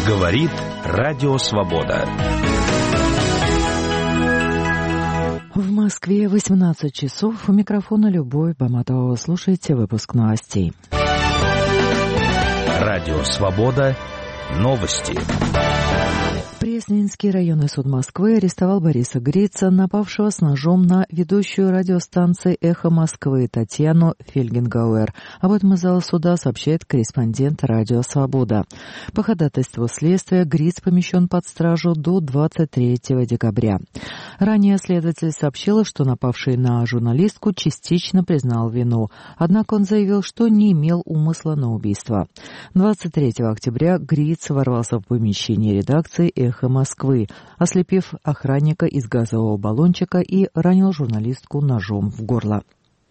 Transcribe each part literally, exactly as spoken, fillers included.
Говорит Радио Свобода. В Москве восемнадцать часов. У микрофона Любовь Баматова. Слушайте выпуск новостей. Радио Свобода. Новости. Пресненский районный суд Москвы арестовал Бориса Грица, напавшего с ножом на ведущую радиостанции «Эхо Москвы» Татьяну Фельгенгауэр. Об этом из зала суда сообщает корреспондент «Радио Свобода». По ходатайству следствия Гриц помещен под стражу до двадцать третьего декабря. Ранее следователь сообщил, что напавший на журналистку частично признал вину, однако он заявил, что не имел умысла на убийство. двадцать третьего октября Гриц ворвался в помещение редакции «Эхо Москвы», ослепив охранника из газового баллончика и ранил журналистку ножом в горло.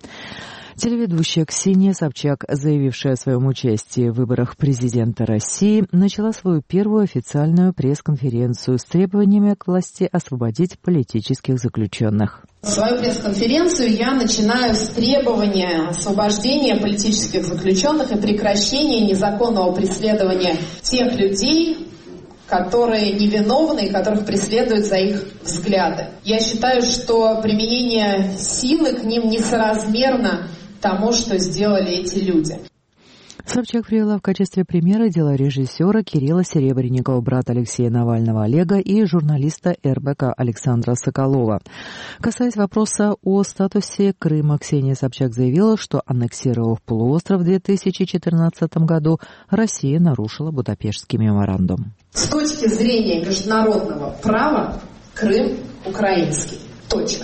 Телеведущая Ксения Собчак, заявившая о своем участии в выборах президента России, начала свою первую официальную пресс-конференцию с требованиями к власти освободить политических заключенных. Свою пресс-конференцию я начинаю с требования освобождения политических заключенных и прекращения незаконного преследования тех людей, которые невиновны и которых преследуют за их взгляды. Я считаю, что применение силы к ним несоразмерно тому, что сделали эти люди. Собчак привела в качестве примера дело режиссера Кирилла Серебренникова, брата Алексея Навального Олега и журналиста эр бэ ка Александра Соколова. Касаясь вопроса о статусе Крыма, Ксения Собчак заявила, что, аннексировав полуостров в две тысячи четырнадцатом году, Россия нарушила Будапештский меморандум. С точки зрения международного права Крым украинский. Точка.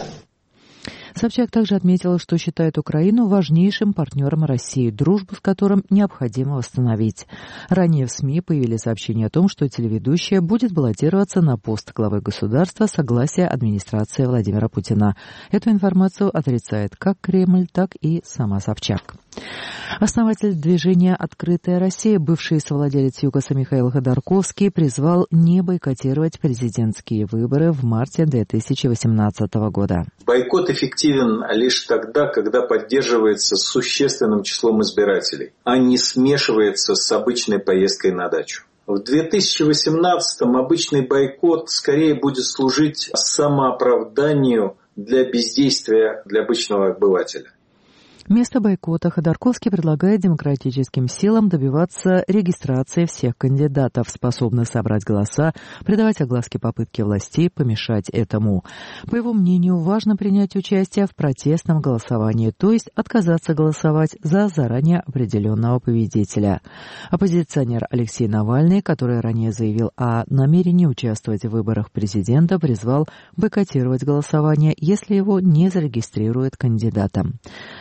Собчак также отметила, что считает Украину важнейшим партнером России, дружбу с которым необходимо восстановить. Ранее в СМИ появились сообщения о том, что телеведущая будет баллотироваться на пост главы государства с согласия администрации Владимира Путина. Эту информацию отрицает как Кремль, так и сама Собчак. Основатель движения «Открытая Россия», бывший совладелец ЮКОСа Михаил Ходорковский, призвал не бойкотировать президентские выборы в марте две тысячи восемнадцатого года. Бойкот эффективен лишь тогда, когда поддерживается существенным числом избирателей, а не смешивается с обычной поездкой на дачу. В две тысячи восемнадцатом обычный бойкот скорее будет служить самооправданию для бездействия для обычного обывателя. Вместо бойкота Ходорковский предлагает демократическим силам добиваться регистрации всех кандидатов, способных собрать голоса, придавать огласке попытки властей помешать этому. По его мнению, важно принять участие в протестном голосовании, то есть отказаться голосовать за заранее определенного победителя. Оппозиционер Алексей Навальный, который ранее заявил о намерении участвовать в выборах президента, призвал бойкотировать голосование, если его не зарегистрируют кандидатом.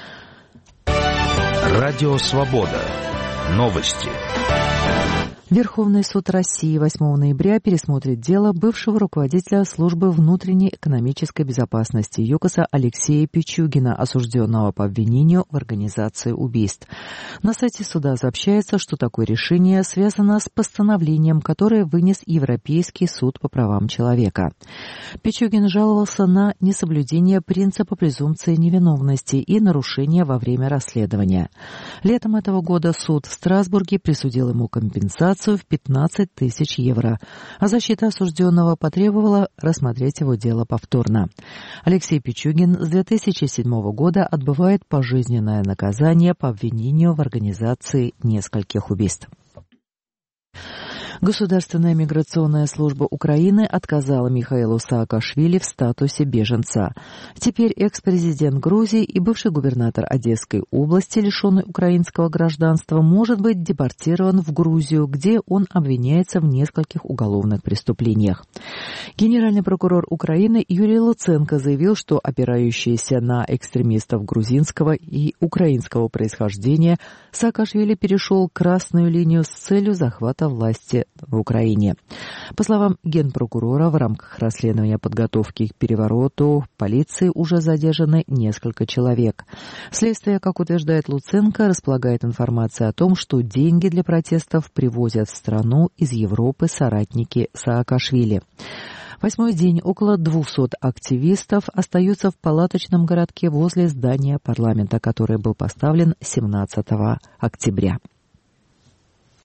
Радио Свобода. Новости. Верховный суд России восьмого ноября пересмотрит дело бывшего руководителя службы внутренней экономической безопасности ЮКОСа Алексея Пичугина, осужденного по обвинению в организации убийств. На сайте суда сообщается, что такое решение связано с постановлением, которое вынес Европейский суд по правам человека. Пичугин жаловался на несоблюдение принципа презумпции невиновности и нарушения во время расследования. Летом этого года суд в Страсбурге присудил ему компенсацию в пятнадцать тысяч евро, а защита осужденного потребовала рассмотреть его дело повторно. Алексей Пичугин с две тысячи седьмого года отбывает пожизненное наказание по обвинению в организации нескольких убийств. Государственная миграционная служба Украины отказала Михаилу Саакашвили в статусе беженца. Теперь экс-президент Грузии и бывший губернатор Одесской области, лишенный украинского гражданства, может быть депортирован в Грузию, где он обвиняется в нескольких уголовных преступлениях. Генеральный прокурор Украины Юрий Луценко заявил, что опирающийся на экстремистов грузинского и украинского происхождения Саакашвили перешел красную линию с целью захвата власти в Украине. По словам генпрокурора, в рамках расследования подготовки к перевороту полиции уже задержаны несколько человек. Следствие, как утверждает Луценко, располагает информацией о том, что деньги для протестов привозят в страну из Европы соратники Саакашвили. Восьмой день около двухсот активистов остаются в палаточном городке возле здания парламента, который был поставлен семнадцатого октября.